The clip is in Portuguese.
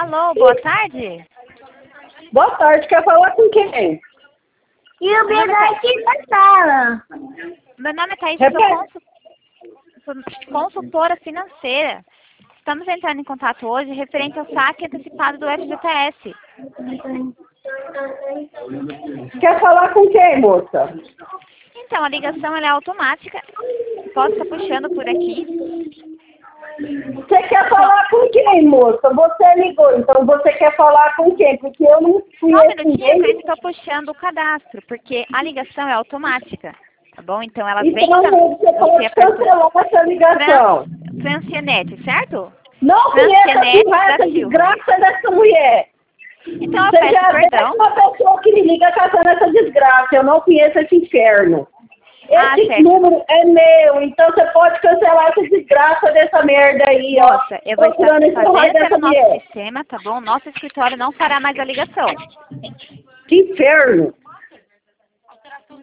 Alô, boa tarde. Boa tarde, quer falar com quem? E o Bia aqui na sala. Meu nome é Thaís, Repete. sou consultora financeira. Estamos entrando em contato hoje referente ao saque antecipado do FGTS. Quer falar com quem, moça? Então, a ligação ela é automática. Posso estar puxando por aqui. Você quer falar com quem, moça? Você ligou, então você quer falar com quem? Porque eu não Só um conheço minutinho que eu ninguém. estou puxando o cadastro, porque a ligação é automática. Tá bom? Então, ela vem Então você pode cancelar essa ligação. Francianete, certo? Não conheço Francianete essa da Silva. desgraça dessa mulher. Então, eu Você já peço é perdão. uma pessoa que me liga caçando essa desgraça. Eu não conheço esse inferno. Esse certo. número é meu, então você pode cancelar essa desgraça dessa merda aí, ó. Nossa, eu vou estar Procurando esse raio fazendo dessa pelo nosso mulher. sistema, tá bom? Nosso escritório não fará mais a ligação. Que inferno.